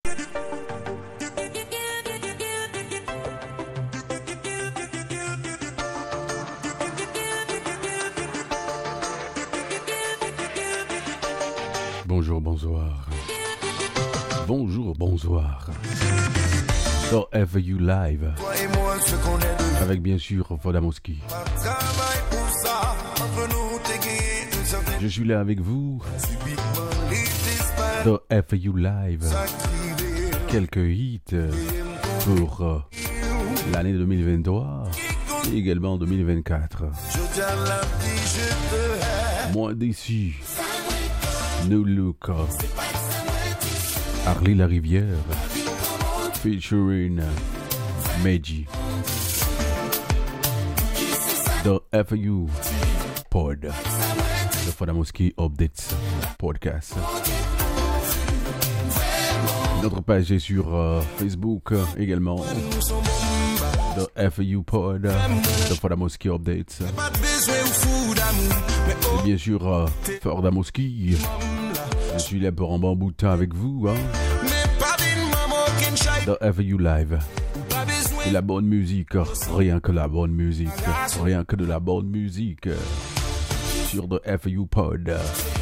Bonjour, bonsoir. Bonjour, bonsoir. Sur FU Live. Avec bien sûr Fodamoski. Je suis là avec vous. Sur FU Live. Quelques hits pour l'année 2023 et également 2024. Moins déçu. New Look, Harley La Rivière, featuring Meiji, The FU Pod, The Fodamoski Updates Podcast. Notre page est sur Facebook également, The FU Pod, The Fodamoski Updates. Et bien sûr, Fodamoski. Je suis là pour un bon bout de temps avec vous, hein. The FU Live. Et la bonne musique, rien que la bonne musique, rien que de la bonne musique. Sur The FU Pod.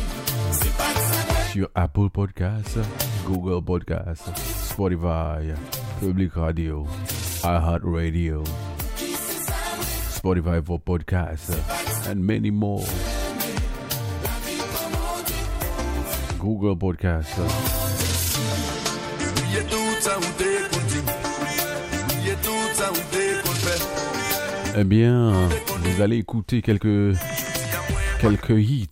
Sur Apple Podcasts, Google Podcasts, Spotify, Public Radio, iHeartRadio, Spotify for Podcasts, and many more. Google Podcast. Eh bien, vous allez écouter quelques hits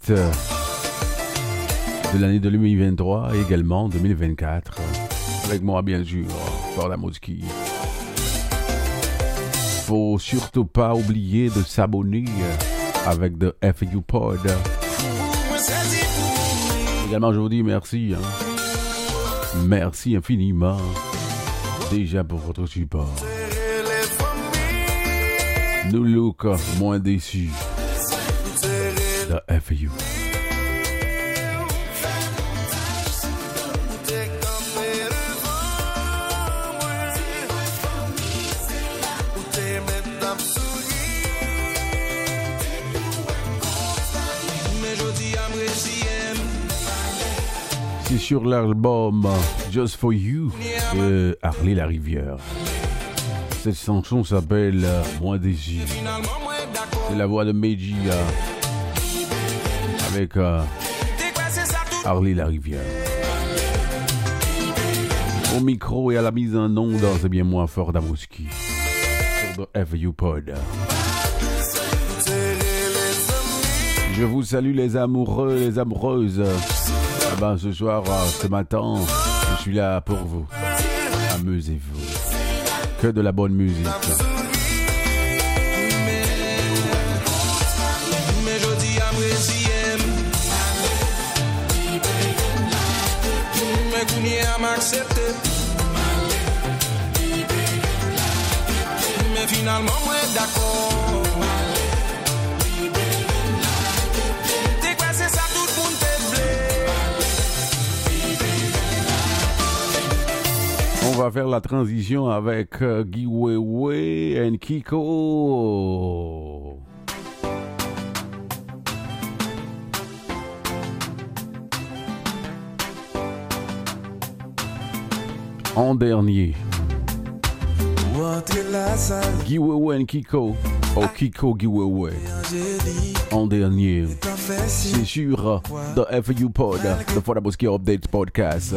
de l'année 2023 et également 2024. Avec moi, bien sûr, Fodamoski. Faut surtout pas oublier de s'abonner avec The FU Pod. Également, je vous dis merci. Merci infiniment. Déjà pour votre support. New Look, moins déçu. The FU. C'est sur l'album Just For You de Harley La Rivière. Cette chanson s'appelle Moins déçu. C'est la voix de Meiji avec Harley La Rivière. Au micro et à la mise en onde, c'est bien moi Fodamoski sur The FU Pod. Je vous salue les amoureux, les amoureuses. Ce soir, ce matin, je suis là pour vous. Amusez-vous. Que de la bonne musique. Mais finalement, moi d'accord. On va faire la transition avec Giveaway and Kiko. En dernier. Giveaway and Kiko. Oh, Kiko Giveaway. En dernier. C'est sur The FU Pod, The Fodamoski Update Podcast.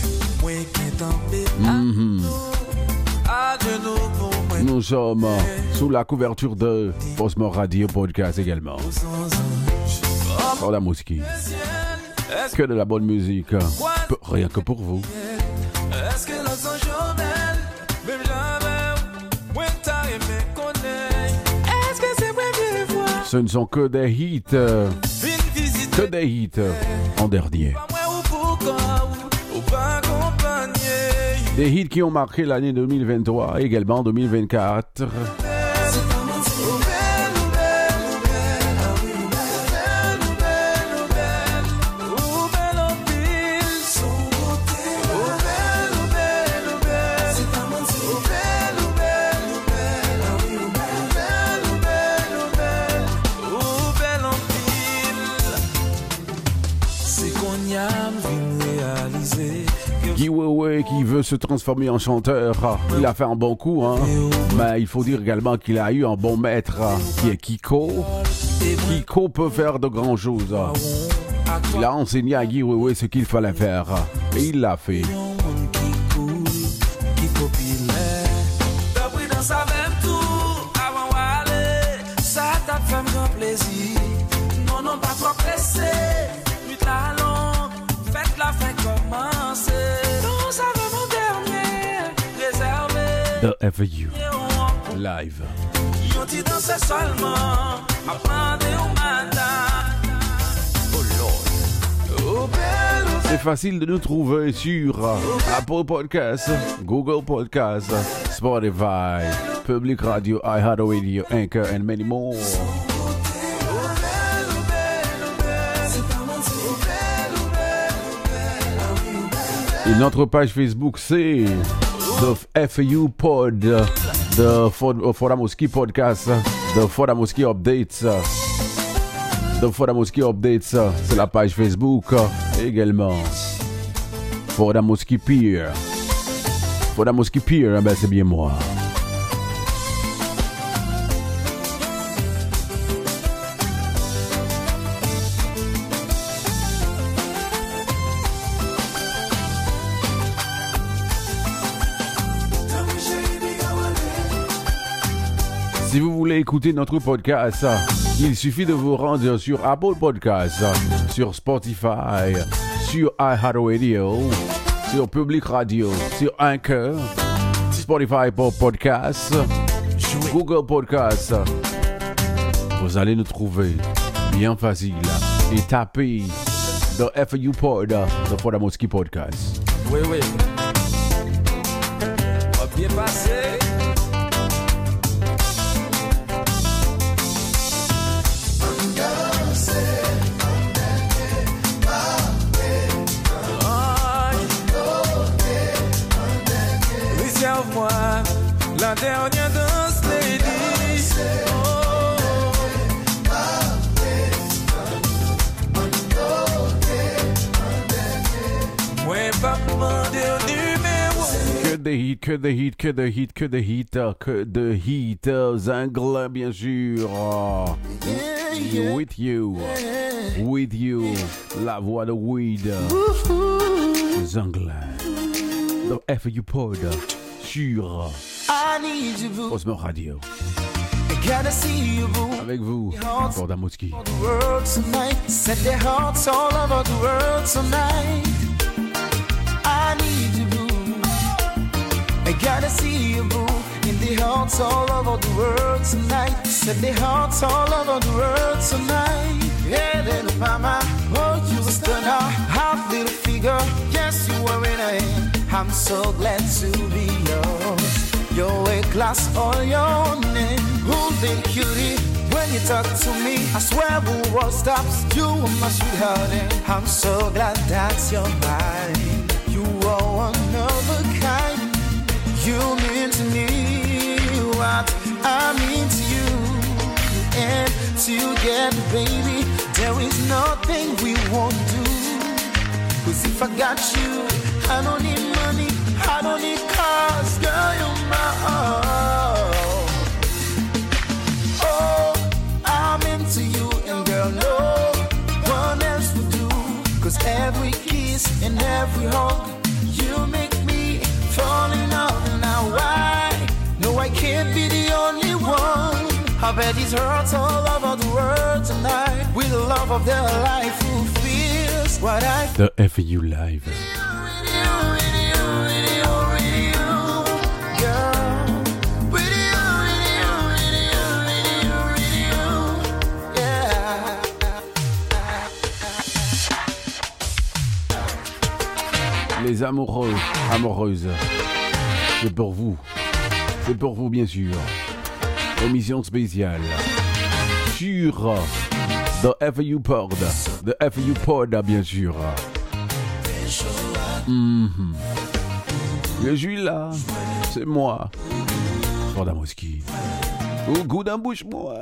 Nous sommes sous la couverture de Osmo Radio Podcast également. Fodamoski. Que de la bonne musique. Rien que pour vous. Ce ne sont que des hits. Que des hits en dernier. Des hits qui ont marqué l'année 2023 et également 2024. Wewe qui veut se transformer en chanteur, il a fait un bon coup, hein. Mais il faut dire également qu'il a eu un bon maître, qui est Kiko. Kiko peut faire de grandes choses. Il a enseigné à Guy Wewe ce qu'il fallait faire. Et il l'a fait. Non, pas trop pressé. Nuit la longue, faites la fin commencer. Non, ça va mon dernier, réservé. The FAU Live. Yo t'y danse seulement, appendez au matin. Oh Lord. Oh belle. C'est facile de nous trouver sur Apple Podcasts, Google Podcasts, Spotify, Public Radio, iHeartRadio, Anchor, and many more. Et notre page Facebook, c'est The FAU Pod, The Fodamoski Podcast, The Fodamoski Updates. The Fodamoski Updates, c'est la page Facebook. Également, Fodamoski Peer. Fodamoski Peer, ben c'est bien moi. Si vous voulez écouter notre podcast, il suffit de vous rendre sur Apple Podcasts, sur Spotify, sur iHeartRadio, sur Public Radio, sur Anchor, Spotify pour Podcasts, Google Podcasts. Vous allez nous trouver bien facile et tapez The FAU Pod, The Fodamoski Podcast. Oui, oui. On va bien passer. Réserve-moi la dernière danse, lady. Ouais, pas demander au numéro. Que de hit, que de hit, que de hit, que de hit, que de hit. Zingle, bien sûr. With you, with you. La voix de Weed. Zingle. The FAU Pod. Sur Osmo Radio. Avec vous, Fodamoski. Set their hearts all over the world tonight. I need you, boo. I gotta see you, boo. In the hearts all over the world tonight. Set their hearts all over the world tonight. Yeah, little mama, oh, you a stunner. Half little figure, yes, you were in a hand. I'm so glad to be yours. Your weight class all your name. Ooh, little cutie, when you talk to me, I swear the world stops. You are my sweetheart, and I'm so glad that you're mine. You are one of a kind. You mean to me what I mean to you. And together, baby, there is nothing we won't do. 'Cause if I got you, I don't need money, I don't need cars, girl, you're my all. Oh, I'm into you, and girl, no one else will do. 'Cause every kiss and every hug, you make me fall in love. Now why? No, I can't be the only one. I bet these hurts all over the world tonight. With the love of their life, who feels what I feel. The FAU Live. Les amoureux, amoureuses, c'est pour vous. C'est pour vous, bien sûr. Émission spéciale sur The FAU Pod. The FAU Pod, bien sûr. Je suis là. C'est moi. Fodamoski. Au goût d'un bouche-moi.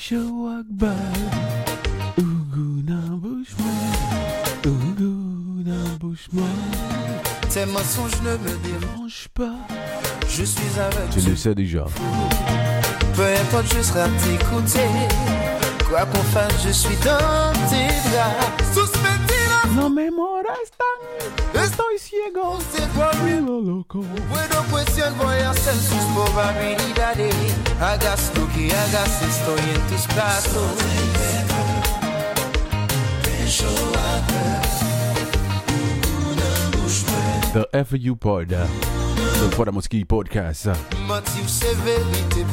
Pencho Akbar. Au goût d'un bouche-moi. Au goût d'un touche-moi. Tes mensonges ne me dérangent pas. Je suis avec Tu le sais déjà. Peu importe, je serai à tes côtés. Quoi qu'on fasse, je suis dans tes bras. Suspendida. No me molestan. Estoy ciego. Vivo loco. Puedo cuestión, voy a hacer sus probabilidades. Hagas lo que hagas, estoy en tus brazos. The FU Pod. The Podamoski Podcast. Mentir, c'est vérité.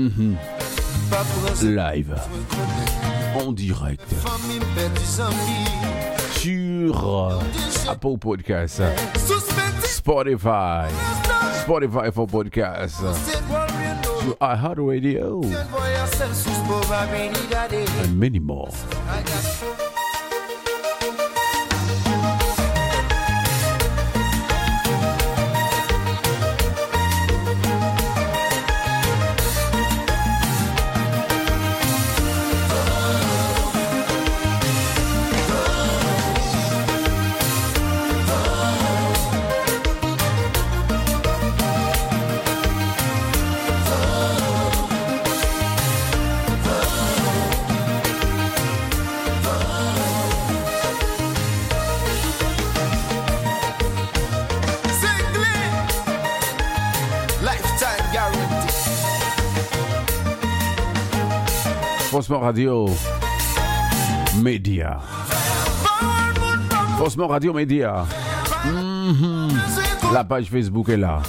Live. En direct. Famille, père, des amis. Sur Apple Podcast. Spotify for Podcast. Sur iHeartRadio. Voy a hacer sus probabilidades. And many more. Faussement Radio Média. Faussement Radio Média. La page Facebook est là.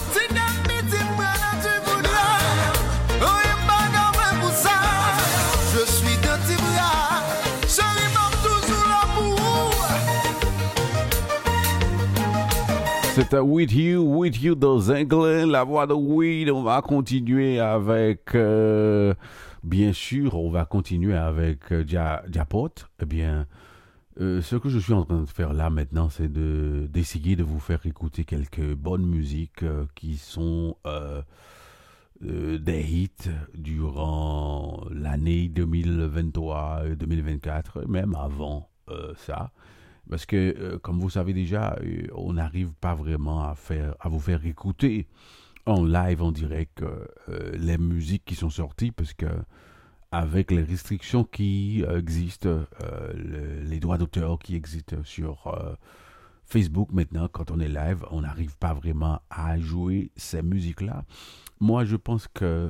Je suis de tes bras. Je rime toujours là pour vous. C'est With You dans Anglais, la voix de Weed. On va continuer avec... bien sûr, on va continuer avec Diapot. Eh bien, ce que je suis en train de faire là maintenant, c'est d'essayer de vous faire écouter quelques bonnes musiques qui sont des hits durant l'année 2023, 2024, même avant ça. Parce que, comme vous savez déjà, on n'arrive pas vraiment à vous faire écouter en live, en direct, les musiques qui sont sorties, parce que avec les restrictions qui existent, les droits d'auteur qui existent sur Facebook maintenant, quand on est live, on n'arrive pas vraiment à jouer ces musiques-là. Moi, je pense que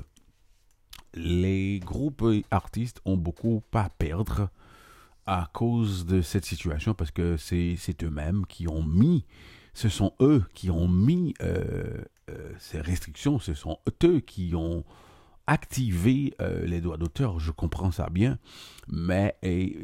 les groupes et artistes ont beaucoup à perdre à cause de cette situation, parce que c'est eux-mêmes qui ont mis, ce sont eux qui ont mis ces restrictions, ce sont eux qui ont activé les droits d'auteur. Je comprends ça bien, mais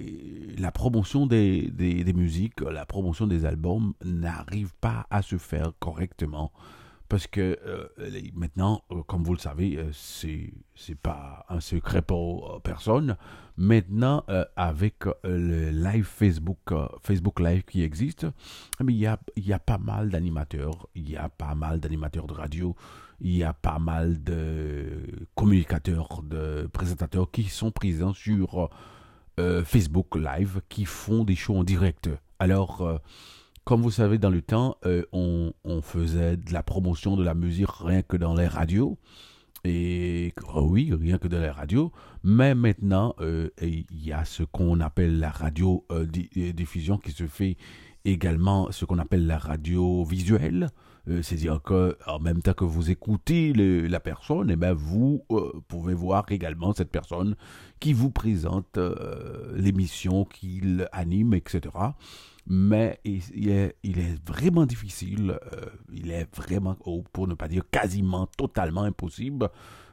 la promotion des musiques, la promotion des albums n'arrive pas à se faire correctement, parce que maintenant, comme vous le savez, c'est pas un secret pour personne. Maintenant, avec le live Facebook Live qui existe, il y a pas mal d'animateurs, il y a pas mal d'animateurs de radio, il y a pas mal de communicateurs, de présentateurs qui sont présents sur Facebook Live, qui font des shows en direct. Alors, comme vous savez, dans le temps, on faisait de la promotion de la musique rien que dans les radios. Et oui, rien que dans les radios. Mais maintenant, il y a ce qu'on appelle la radio-diffusion qui se fait également, ce qu'on appelle la radio visuelle. C'est-à-dire qu'en même temps que vous écoutez la personne, eh ben vous pouvez voir également cette personne qui vous présente l'émission, qu'il anime, etc. Mais il est vraiment difficile, il est vraiment, pour ne pas dire quasiment totalement impossible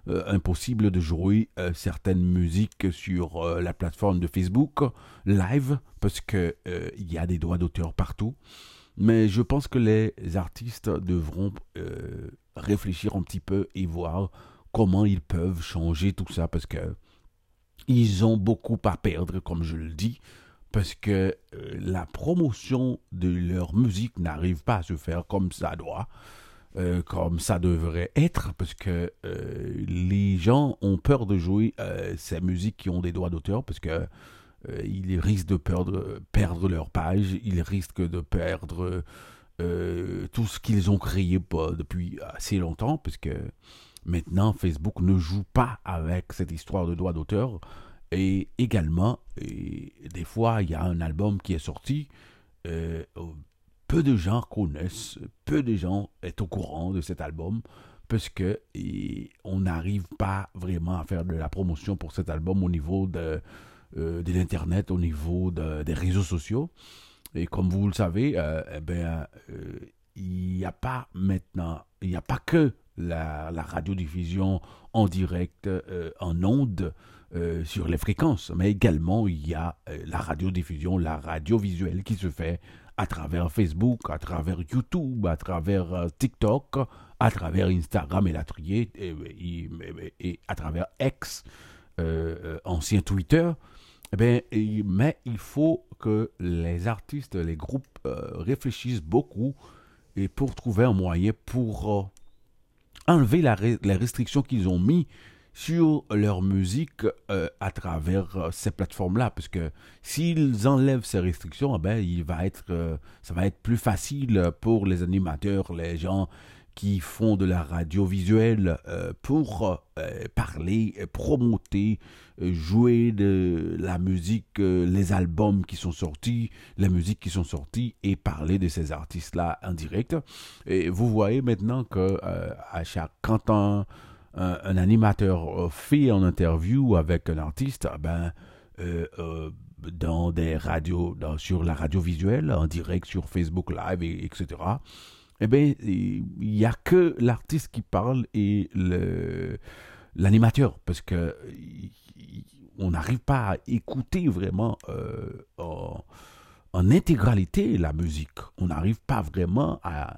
de jouer certaines musiques sur la plateforme de Facebook Live, parce que il y a des droits d'auteur partout. Mais je pense que les artistes devront réfléchir un petit peu et voir comment ils peuvent changer tout ça, parce que ils ont beaucoup à perdre, comme je le dis, parce que la promotion de leur musique n'arrive pas à se faire comme ça doit, comme ça devrait être, parce que les gens ont peur de jouer ces musiques qui ont des droits d'auteur, parce que ils risquent de perdre leur page, ils risquent de perdre tout ce qu'ils ont créé depuis assez longtemps, puisque maintenant Facebook ne joue pas avec cette histoire de droit d'auteur. Et également, des fois, il y a un album qui est sorti, peu de gens connaissent, peu de gens sont au courant de cet album, parce que on n'arrive pas vraiment à faire de la promotion pour cet album au niveau de l'internet, au niveau des réseaux sociaux. Et comme vous le savez, il n'y a pas maintenant, il n'y a pas que la radiodiffusion en direct, en ondes, sur les fréquences, mais également il y a la radiodiffusion, la radiovisuelle qui se fait à travers Facebook, à travers YouTube, à travers TikTok, à travers Instagram et la trier, et à travers X, ancien Twitter. Mais il faut que les artistes, les groupes réfléchissent beaucoup et pour trouver un moyen pour enlever les restrictions qu'ils ont mis sur leur musique à travers ces plateformes-là. Parce que s'ils enlèvent ces restrictions, ça va être plus facile pour les animateurs, les gens qui font de la radio visuelle pour parler, promoter, jouer de la musique, les albums qui sont sortis, les musiques qui sont sorties et parler de ces artistes-là en direct. Et vous voyez maintenant que quand un animateur fait une interview avec un artiste, dans des radios, sur la radio visuelle, en direct sur Facebook Live, etc., il n'y a que l'artiste qui parle et l'animateur, parce que on n'arrive pas à écouter vraiment en intégralité la musique. On n'arrive pas vraiment à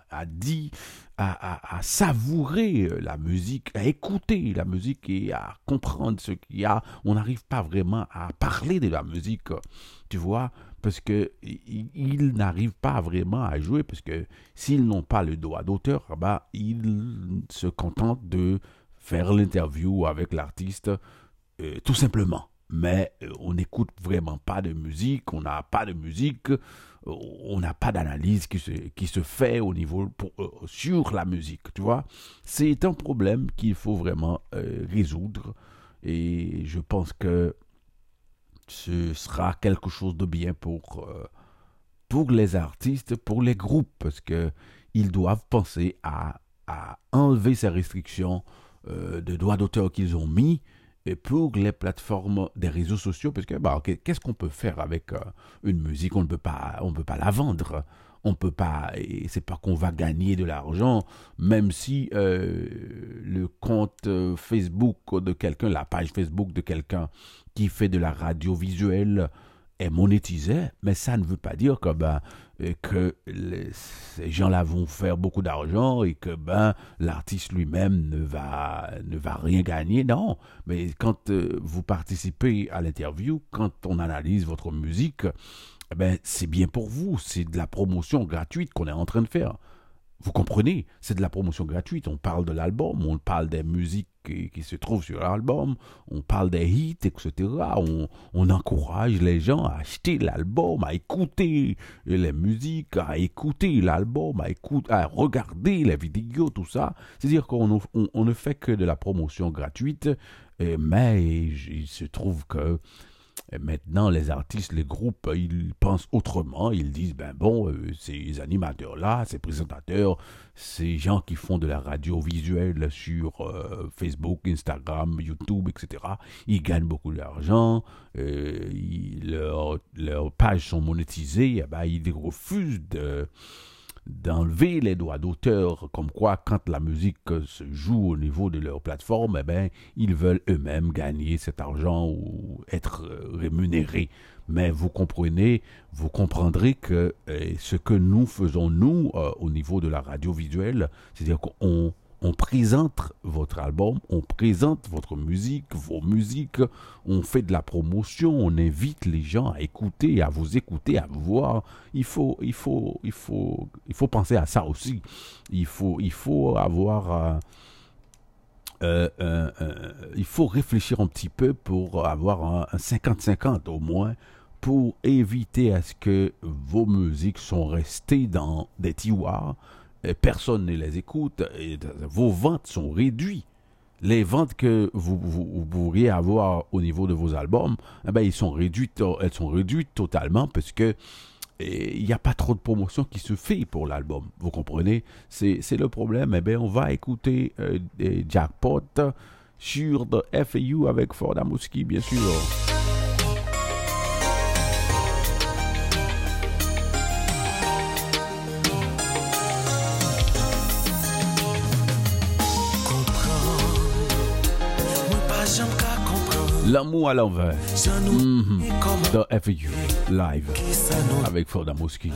savourer la musique, à écouter la musique et à comprendre ce qu'il y a. On n'arrive pas vraiment à parler de la musique, tu vois, parce que ils n'arrivent pas vraiment à jouer, parce que s'ils n'ont pas le droit d'auteur, ils se contentent de faire l'interview avec l'artiste tout simplement. Mais on n'écoute vraiment pas de musique, on n'a pas de musique, on n'a pas d'analyse qui se fait au niveau sur la musique, tu vois. C'est un problème qu'il faut vraiment résoudre, et je pense que ce sera quelque chose de bien pour les artistes, pour les groupes, parce qu'ils doivent penser à enlever ces restrictions de droits d'auteur qu'ils ont mis pour les plateformes des réseaux sociaux, parce que qu'est-ce qu'on peut faire avec une musique? On ne peut pas la vendre, on peut pas, et c'est pas qu'on va gagner de l'argent, même si le compte Facebook de quelqu'un, la page Facebook de quelqu'un qui fait de la radio visuelle est monétisé, mais ça ne veut pas dire que ces gens-là vont faire beaucoup d'argent et que l'artiste lui-même ne va rien gagner. Non, mais quand vous participez à l'interview, quand on analyse votre musique, c'est bien pour vous, c'est de la promotion gratuite qu'on est en train de faire. Vous comprenez, c'est de la promotion gratuite. On parle de l'album, on parle des musiques qui se trouvent sur l'album, on parle des hits, etc. On encourage les gens à acheter l'album, à écouter les musiques, à écouter l'album, à regarder les vidéos, tout ça. C'est-à-dire qu'on ne fait que de la promotion gratuite, mais il se trouve que maintenant, les artistes, les groupes, ils pensent autrement. Ils disent, ces animateurs-là, ces présentateurs, ces gens qui font de la radio visuelle sur Facebook, Instagram, YouTube, etc., ils gagnent beaucoup d'argent, leurs pages sont monétisées, ils refusent d'enlever les droits d'auteur, comme quoi quand la musique se joue au niveau de leur plateforme, ils veulent eux-mêmes gagner cet argent ou être rémunérés. Mais vous comprendrez que ce que nous faisons, nous, au niveau de la radio visuelle, c'est-à-dire qu'on présente votre album, on présente votre musique, vos musiques, on fait de la promotion, on invite les gens à écouter, à vous voir. Il faut penser à ça aussi. Il faut avoir il faut réfléchir un petit peu pour avoir un 50-50 au moins, pour éviter à ce que vos musiques sont restées dans des tiroirs, et personne ne les écoute, et vos ventes sont réduites. Les ventes que vous pourriez avoir au niveau de vos albums, eh ben, elles sont réduites totalement parce que il n'y a pas trop de promotion qui se fait pour l'album. Vous comprenez? C'est le problème. Eh bien, on va écouter Jackpot sur The FAU avec Ford Amoski, bien sûr. L'amour à l'envers. The FAU live avec Ford Amoski.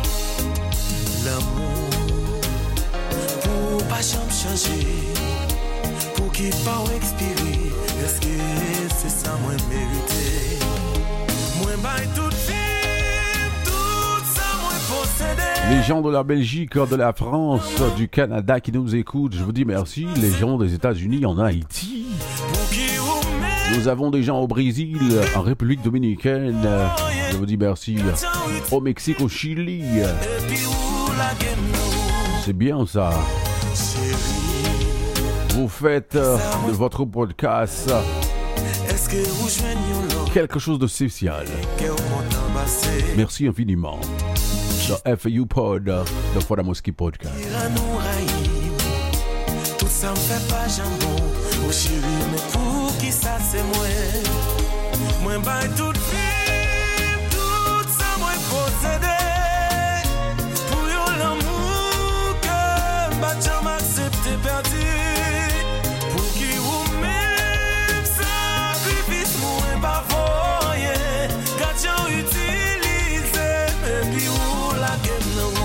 L'amour pour pas jamais changer, pour qu'il pas expirer. Est-ce que c'est ça moi mérité? Moi bail tout ça moi posséder. Les gens de la Belgique, de la France, du Canada qui nous écoutent, je vous dis merci. Les gens des États-Unis, en Haïti. Nous avons des gens au Brésil, en République Dominicaine, je vous dis merci. Au Mexique, au Chili. C'est bien ça. Vous faites de votre podcast quelque chose de spécial. Merci infiniment. The FAU Pod, the Ford Amoski Podcast. Tout ça me fait pas jambon. Oh chérie, mais pour qui ça c'est moi? Moi bail tout ça moi posséder. Pour yon l'amour que m'a jamais accepté perdu. Pour qui ou même sacrifice moi pas voyer. Quand j'en utilise, et puis ou la game non.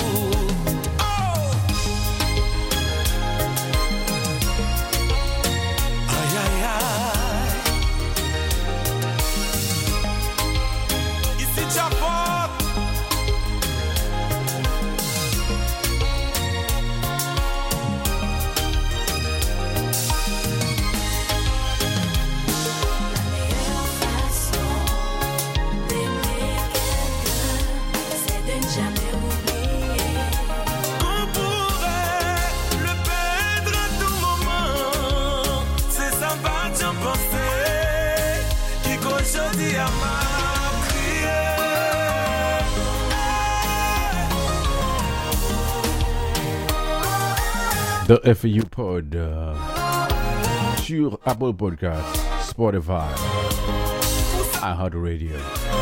The FAU Pod sur Apple Podcast, Spotify, iHeartRadio.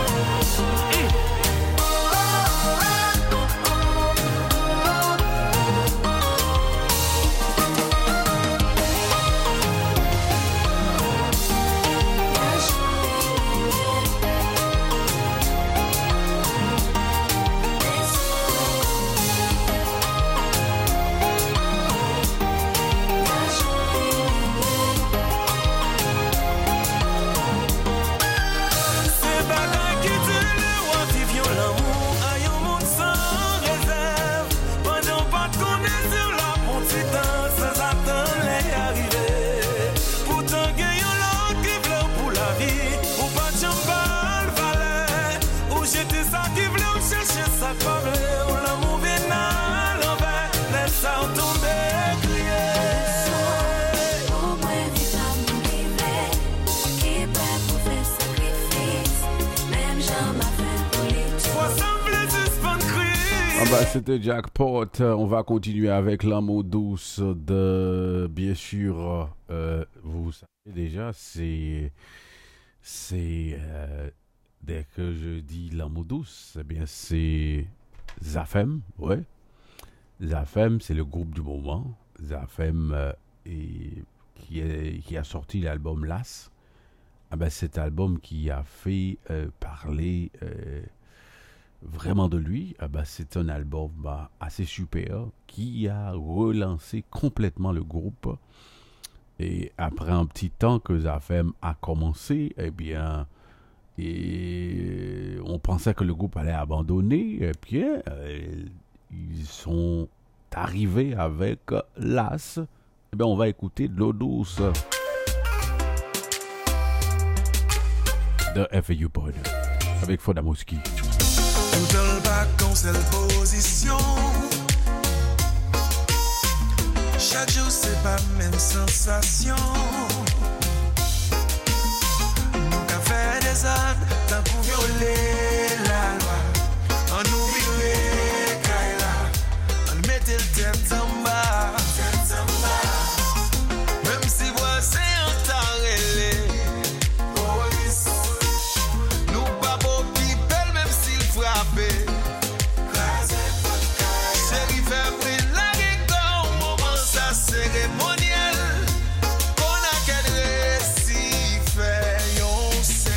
C'était Jackpot. On va continuer avec l'amour douce de, bien sûr, vous savez déjà, c'est dès que je dis l'amour douce, eh bien c'est Zafem, ouais. Zafem, c'est le groupe du moment. Zafem qui a sorti l'album Las. Ah ben, cet album qui a fait parler vraiment de lui, c'est un album assez super qui a relancé complètement le groupe. Et après un petit temps que Zafem a commencé, eh bien, on pensait que le groupe allait abandonner. Et puis, ils sont arrivés avec Las, eh bien, on va écouter de l'eau douce de FAU Pod avec Fodamowski. Tout le bac en seule position. Chaque jour c'est pas même sensation. Nous qu'a fait des actes tant pour violer la loi. On oublie Kaila, on mettait le tête en bas. Même si voisin en tarélé. Nous pas beau qui belle même s'il frappe. Chérie fait briller la gueule, moment ça cérémoniel. On a qu'à récit fait yon sel.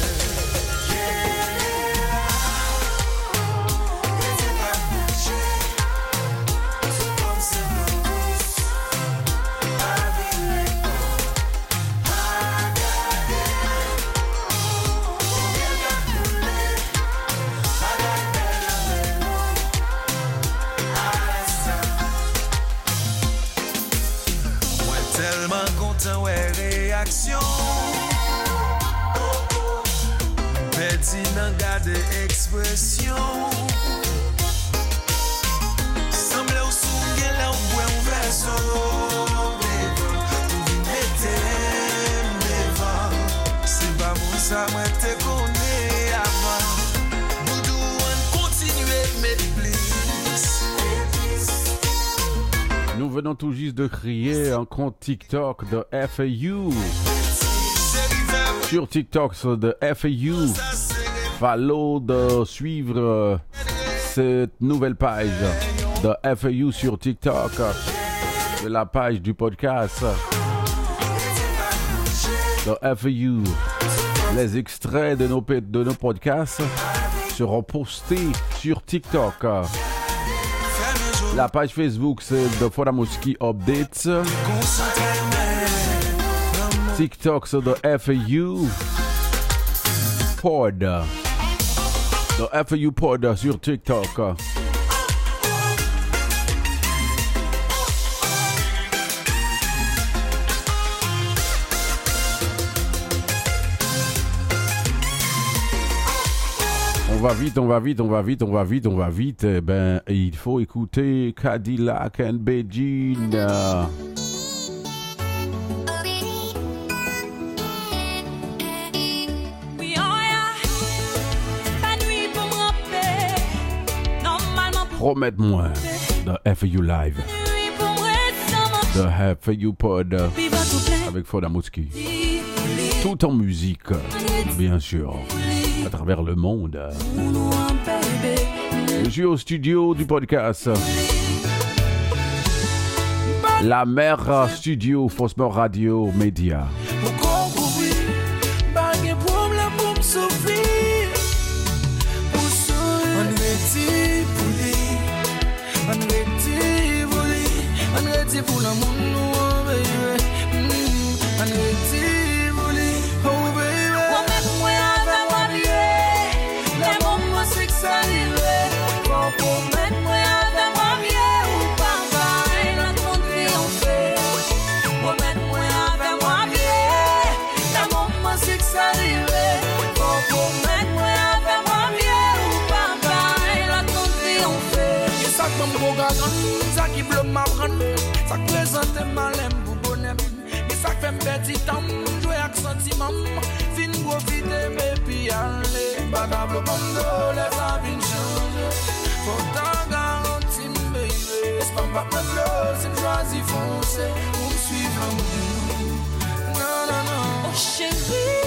Tellement content, ouais, réaction. Petit n'en garde expression. Semble au souvenir, là, on voit un verso. Pour vous mettre devant. C'est pas bon, ça, moi, te connais avant. Nous devons continuer, mais please. Nous venons tout juste de créer un compte TikTok de FAU. Sur TikTok de FAU. Follow de suivre cette nouvelle page de FAU sur TikTok. C'est la page du podcast de FAU. Les extraits de nos podcasts seront postés sur TikTok. La page Facebook, c'est de Fodamowski Updates. TikTok, c'est de FAU Pod. De FAU Pod sur TikTok. On va vite. Eh ben, il faut écouter Cadillac and Beijing. Promette-moi de FAU Live. De FAU Pod. Avec Fodamowski. Tout en musique, bien sûr. À travers le monde. Je suis au studio du podcast. La mère studio Fosmor Radio Média. Ça présente malem pour bonhomme. Mais ça fait petit temps, jouer avec sentiment. Fin profiter, mais puis aller. Bagable bando, les avis changent. Faut t'en garantir, baby. C'est pas ma place, c'est choisi foncer. Pour me suivre, non, non, non. Oh chérie.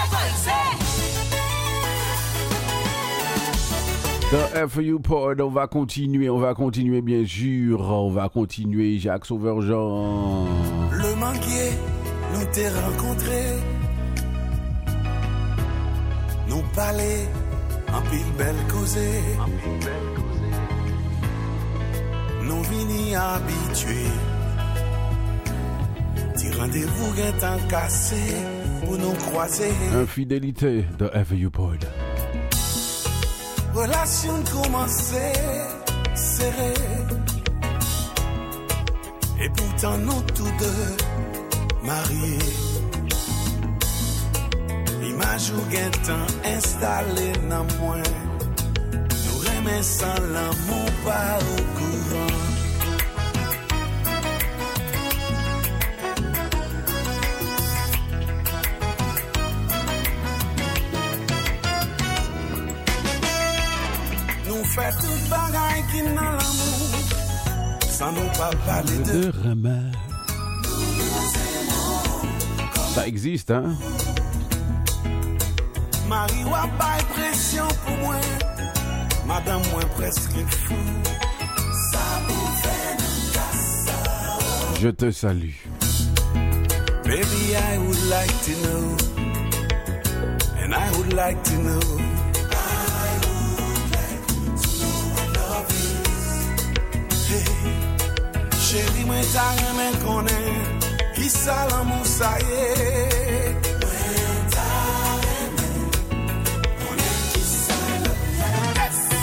The FU Pod, on va continuer bien sûr, on va continuer Jacques Sauveur-Jean. Le manguier, nous t'ai rencontré, nous parler, en pile belle causée, nous vini habitués, ti rendez-vous gain cassé, pour nous croiser. Infidélité de FU Pod. Relation commencée, serrée. Et pourtant nous tous deux mariés. Image ou gain temps installé dans moi. Nous remet sans l'amour pas au courant. Fait tout bagaille qui n'a l'amour, sans nous pas parler de remède. Ça existe, hein? Marie ou a pas pression pour moi, madame moi presque fou. Ça vous fait nous. Je te salue. Baby, I would like to know, and I would like to know. Chérie, moi t'as rien connaît, qui ça l'amour ça y est. Moi t'as rien connaît, qui ça l'amour.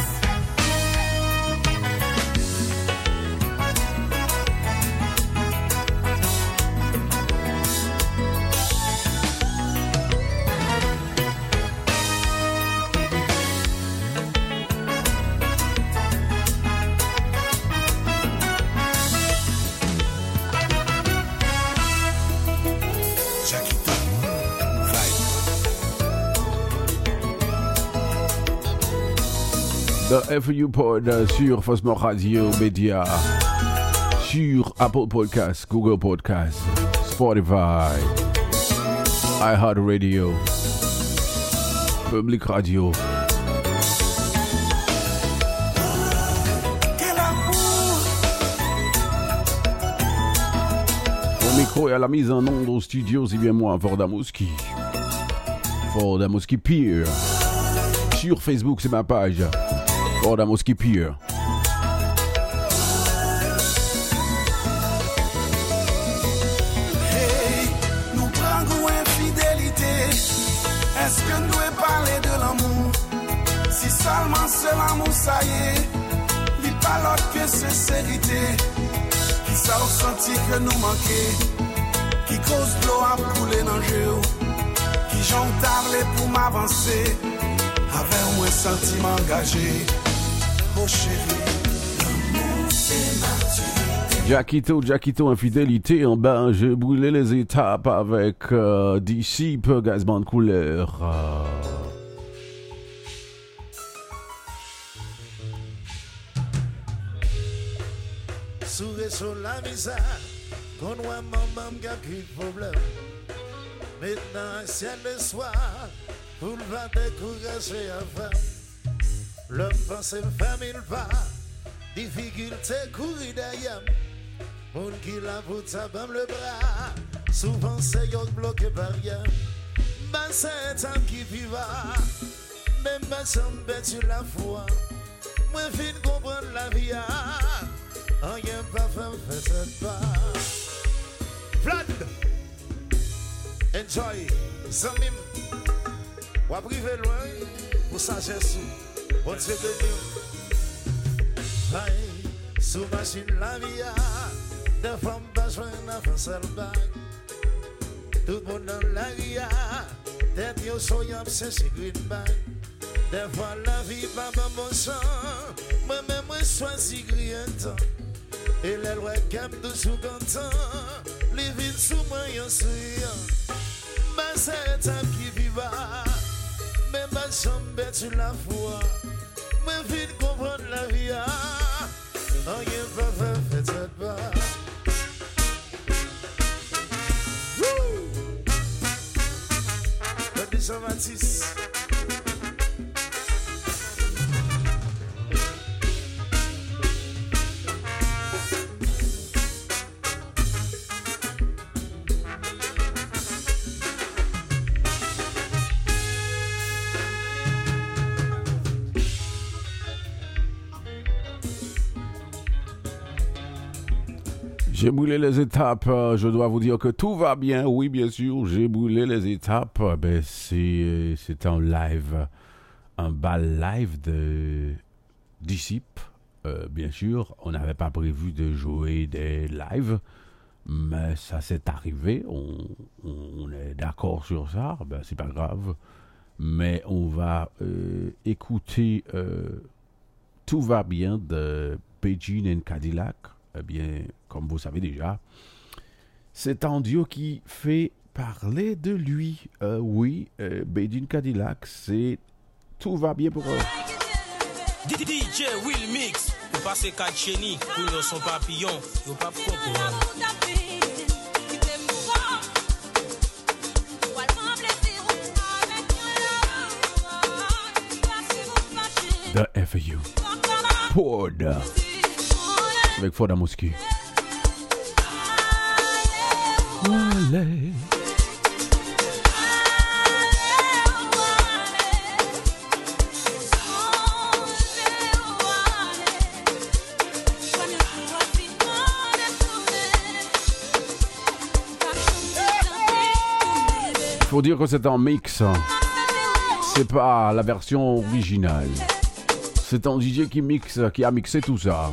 The FU Pod sur Fosmo Radio Média, sur Apple Podcasts, Google Podcasts, Spotify, iHeartRadio, Public Radio. Au micro et à la mise en onde au studio, c'est bien moi, Fordamouski. Fordamouski Pier. Sur Facebook, c'est ma page. Fordamouski Pier. Hey, nous prenons infidélité. Est-ce que nous devons parler de l'amour? Si seulement c'est l'amour, ça y est. Il pas l'autre que sincérité. Qui ça ressenti que nous manquait? Qui cause de l'eau à couler dans le jeu? Qui j'en parlé pour m'avancer? Avec moins sentiment engagé. Oh chérie, l'amour c'est maturité. Jackito, infidélité, en bas, j'ai brûlé les étapes avec Disciple, gazement de couleur. Sourire sur la misère, qu'on voit maman qui a plus de problème. Maintenant, ciel le soir, pour le va décourager avant. L'homme pense faire mille pas, difficulté courir derrière. Moun qui la pour t'abam le bras, souvent c'est yon bloqué par rien. Ben c'est un temps qui viva, même ma chambre tu la foi. Moi fin comprendre la vie, rien pas fait cette part. Vlad, enjoy, Zamim, ou à priver loin, pour sagesse. Bonne Dieu de nous. Aïe, sous machine la vie, des femmes pas joindre à faire seul bague. Tout le monde dans la vie, tête yo soyant c'est green bag. Des fois la vie pas bon sang, moi-même moi choisi grien temps. Et les lois cap toujours content, les vides sous moi yon souriant. Bah c'est un qui viva, mais ma chambre tu la foi. Moi vite comprendre la vie, rien pas fait cette part. But this 26. J'ai brûlé les étapes, je dois vous dire que tout va bien, oui bien sûr, j'ai brûlé les étapes, ben c'est un live, un bal live de Disciple, bien sûr, on n'avait pas prévu de jouer des lives, mais ça s'est arrivé, on est d'accord sur ça, ben c'est pas grave, mais on va écouter Tout va bien de Beijing and Cadillac. Eh bien, comme vous savez déjà, c'est un duo qui fait parler de lui. Oui, Beijing Cadillac, c'est Tout va bien pour eux. DJ Will Mix, pour passer 4 chenilles, pour nous son papillon, nous pas The FAU Pod avec Ford à Moscou. Allez. Faut dire que c'est un mix. C'est pas la version originale. C'est un DJ qui a mixé tout ça.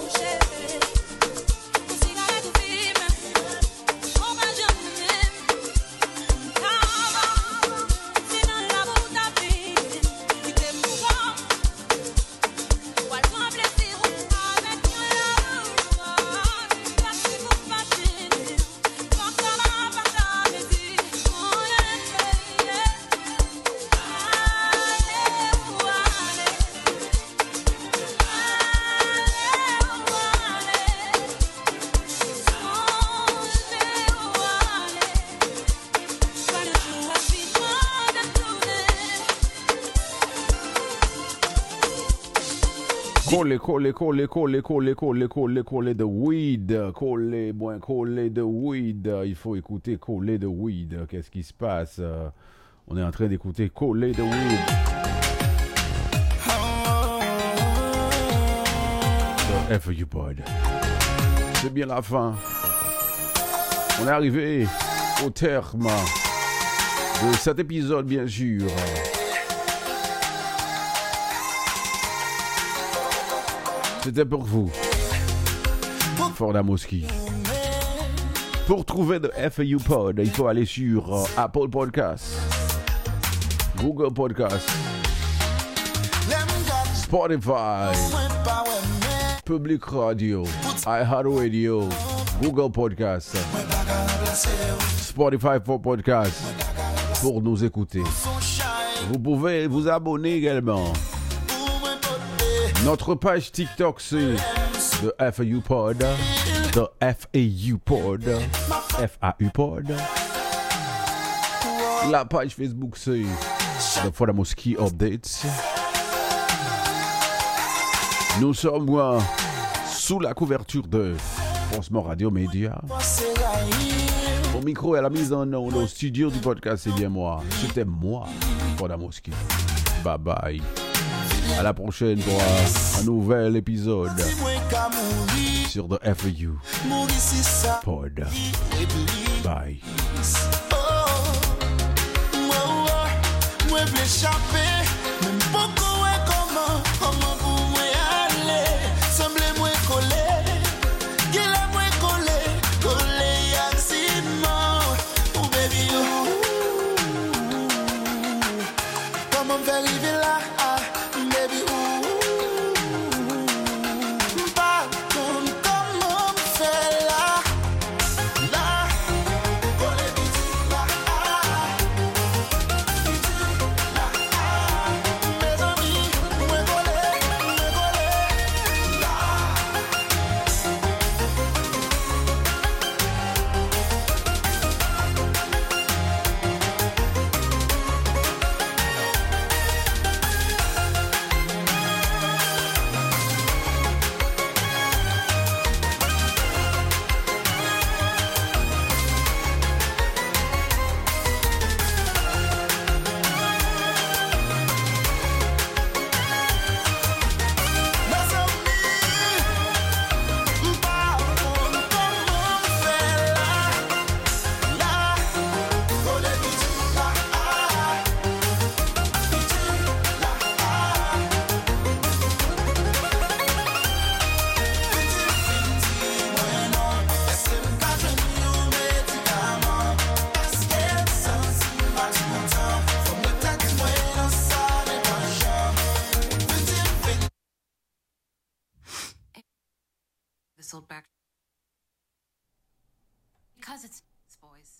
Coller de weed, coller de weed. Il faut écouter coller de weed. Qu'est-ce qui se passe? On est en train d'écouter coller de weed. The FAU Pod. C'est bien la fin. On est arrivé au terme de cet épisode, bien sûr. C'était pour vous, Ford à Moscou. Pour trouver de FAU Pod, il faut aller sur Apple Podcasts, Google Podcasts, Spotify, Public Radio, iHeartRadio, Google Podcasts, Spotify for Podcasts, pour nous écouter. Vous pouvez vous abonner également. Notre page TikTok, c'est The FAU Pod, The FAU Pod, FAU Pod. La page Facebook, c'est The Ford à Moscou Updates. Nous sommes sous la couverture de Osmo Radio Média. Au micro et à la mise en onde, au studio du podcast, c'est bien moi. C'était moi, Ford à Moscou. Bye bye. À la prochaine pour un nouvel épisode sur The FAU Pod. Bye. Maison whistled back. Because it's boys.